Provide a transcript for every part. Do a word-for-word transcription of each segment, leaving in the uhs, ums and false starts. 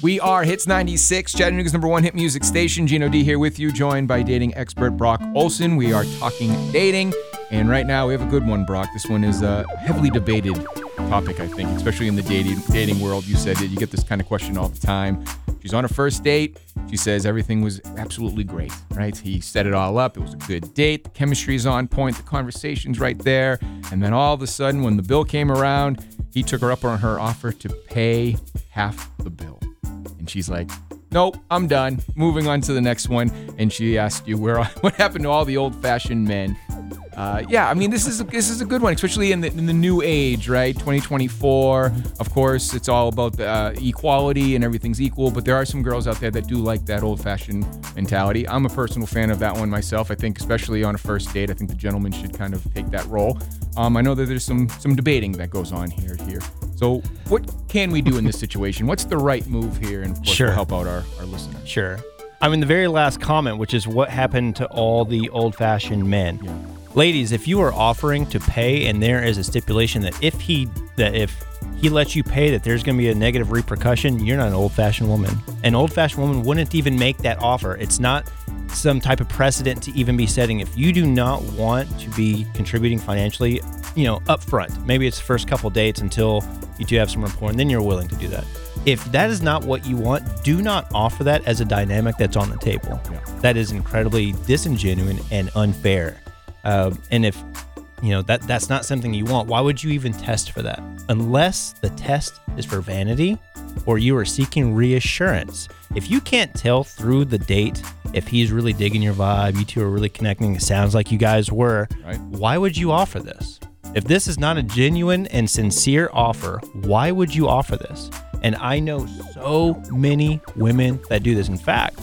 We are Hits ninety-six, Chattanooga's number one hit music station. Gino D here with you, joined by dating expert Brock Olson. We are talking dating, and right now we have a good one, Brock. This one is a heavily debated topic, I think, especially in the dating dating world. You said that you get this kind of question all the time. She's on a first date. She says everything was absolutely great, right? He set it all up. It was a good date. The chemistry is on point. The conversation's right there. And then all of a sudden, when the bill came around, he took her up on her offer to pay half the bill. And she's like, nope, I'm done. Moving on to the next one. And she asked you, where what happened to all the old-fashioned men? Uh, yeah, I mean, this is a, this is a good one, especially in the in the new age, right? twenty twenty-four. Of course, it's all about the, uh, equality and everything's equal. But there are some girls out there that do like that old-fashioned mentality. I'm a personal fan of that one myself. I think, especially on a first date, I think the gentleman should kind of take that role. Um, I know that there's some some debating that goes on here here. So, what can we do in this situation? What's the right move here? And of course, sure. we'll help out our, our listeners. Sure. I mean, the very last comment, which is what happened to all the old-fashioned men. Yeah. Ladies, if you are offering to pay and there is a stipulation that if he that if he lets you pay that there's going to be a negative repercussion, you're not an old-fashioned woman. An old-fashioned woman wouldn't even make that offer. It's not some type of precedent to even be setting. If you do not want to be contributing financially, you know, up front, maybe it's the first couple dates until you two have some rapport, and then you're willing to do that. If that is not what you want, do not offer that as a dynamic that's on the table. Yeah. That is incredibly disingenuous and unfair. Uh, and if, you know, that that's not something you want, why would you even test for that? Unless the test is for vanity or you are seeking reassurance. If you can't tell through the date if he's really digging your vibe, you two are really connecting, it sounds like you guys were, right. Why would you offer this? If this is not a genuine and sincere offer, why would you offer this? And I know so many women that do this. In fact,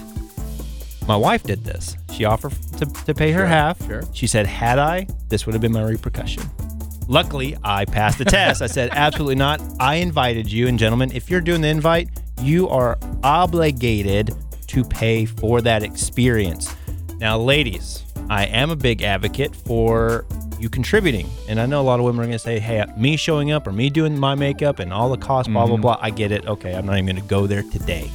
my wife did this. She offered to, to pay her Sure, half. sure. She said, had I, this would have been my repercussion. Luckily, I passed the test. I said, absolutely not. I invited you. And gentlemen, if you're doing the invite, you are obligated to pay for that experience. Now, ladies, I am a big advocate for you contributing. And I know a lot of women are going to say, hey, me showing up or me doing my makeup and all the costs, blah, blah, Mhm. blah. I get it. Okay, I'm not even going to go there today.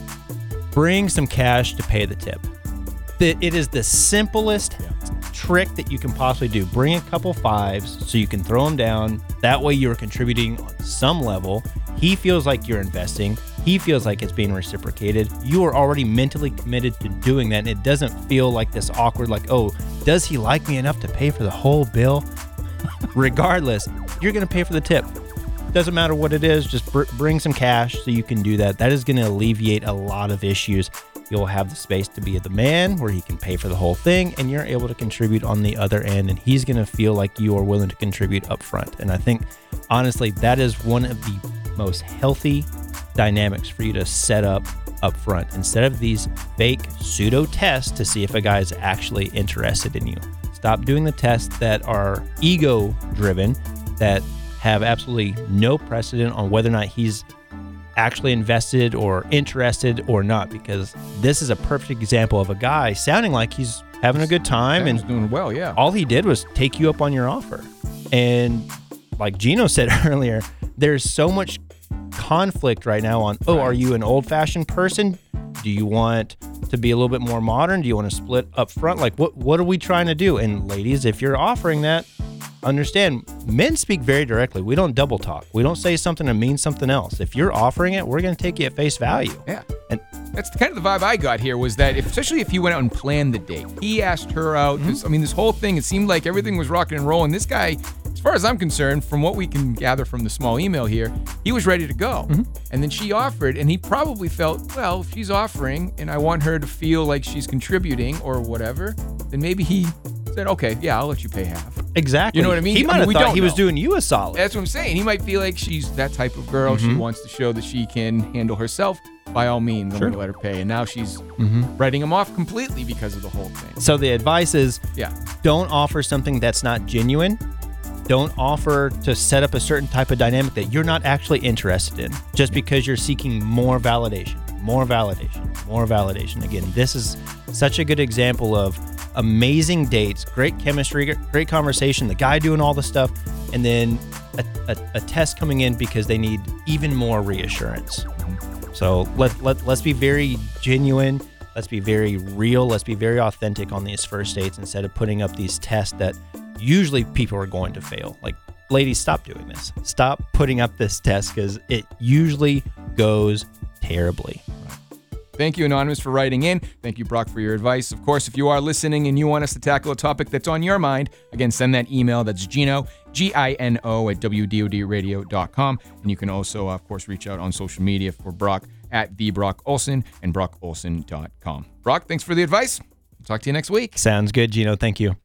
Bring some cash to pay the tip. The- It is the simplest Yeah. trick that you can possibly do. Bring a couple fives so you can throw them down. That way you're contributing on some level. He feels like you're investing. He feels like it's being reciprocated. You are already mentally committed to doing that, and it doesn't feel like this awkward, like, oh, does he like me enough to pay for the whole bill? Regardless, you're going to pay for the tip. Doesn't matter what it is, just br- bring some cash so you can do that. That is going to alleviate a lot of issues. You'll have the space to be the man where he can pay for the whole thing, and you're able to contribute on the other end, and he's going to feel like you are willing to contribute up front. And I think, honestly, that is one of the most healthy dynamics for you to set up up front instead of these fake pseudo tests to see if a guy is actually interested in you. Stop doing the tests that are ego driven, that have absolutely no precedent on whether or not he's actually invested or interested or not, because this is a perfect example of a guy sounding like he's having a good time Sounds and doing well, yeah. all he did was take you up on your offer. And like Gino said earlier, there's so much conflict right now on, oh, Right. are you an old-fashioned person? Do you want to be a little bit more modern? Do you want to split up front? Like, what what are we trying to do? And ladies, if you're offering that, understand, men speak very directly. We don't double talk. We don't say something and mean something else. If you're offering it, we're going to take you at face value. Yeah. And That's the, kind of the vibe I got here was that, if, especially if you went out and planned the date, he asked her out. Mm-hmm. 'cause, I mean, this whole thing, it seemed like everything was rocking and rolling. This guy, as far as I'm concerned, from what we can gather from the small email here, he was ready to go. Mm-hmm. And then she offered, and he probably felt, well, if she's offering and I want her to feel like she's contributing or whatever, then maybe he said, okay, yeah, I'll let you pay half. exactly. You know what I mean? He I might mean, have we thought don't he was know. doing you a solid. That's what I'm saying. He might feel like she's that type of girl. She Mhm. wants to show that she can handle herself. By all means, I'm Sure. going to let her pay. And now she's Mm-hmm. writing him off completely because of the whole thing. So the advice is, Yeah. don't offer something that's not genuine. Don't offer to set up a certain type of dynamic that you're not actually interested in just because you're seeking more validation, more validation, more validation. Again, this is such a good example of amazing dates, great chemistry, great conversation, the guy doing all the stuff, and then a, a, a test coming in because they need even more reassurance. So let, let, let's be very genuine. Let's be very real. Let's be very authentic on these first dates instead of putting up these tests that usually people are going to fail. Like, ladies, stop doing this. Stop putting up this test because it usually goes terribly. Thank you, Anonymous, for writing in. Thank you, Brock, for your advice. Of course, if you are listening and you want us to tackle a topic that's on your mind, again, send that email. That's Gino, G I N O, at W D O D radio dot com. And you can also, of course, reach out on social media for Brock at the Brock Olson and brock olson dot com. Brock, thanks for the advice. Talk to you next week. Sounds good, Gino. Thank you.